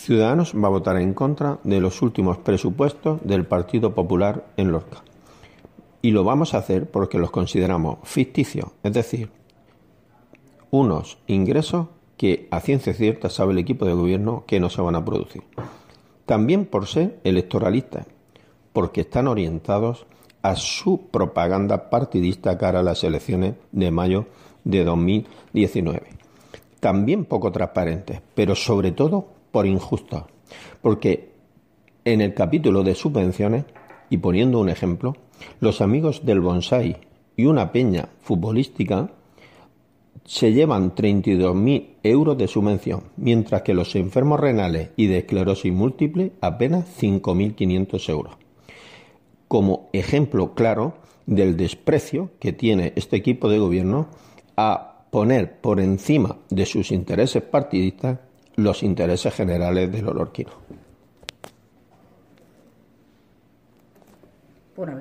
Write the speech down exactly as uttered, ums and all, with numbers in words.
Ciudadanos va a votar en contra de los últimos presupuestos del Partido Popular en Lorca. Y lo vamos a hacer porque los consideramos ficticios, es decir, unos ingresos que a ciencia cierta sabe el equipo de gobierno que no se van a producir. También por ser electoralistas, porque están orientados a su propaganda partidista cara a las elecciones de mayo de dos mil diecinueve. También poco transparentes, pero sobre todo por injustos, porque en el capítulo de subvenciones, y poniendo un ejemplo, los amigos del bonsai y una peña futbolística se llevan treinta y dos mil euros de subvención, mientras que los enfermos renales y de esclerosis múltiple apenas cinco mil quinientos euros. Como ejemplo claro del desprecio que tiene este equipo de gobierno a poner por encima de sus intereses partidistas los intereses generales de los lorquinos. Una vez.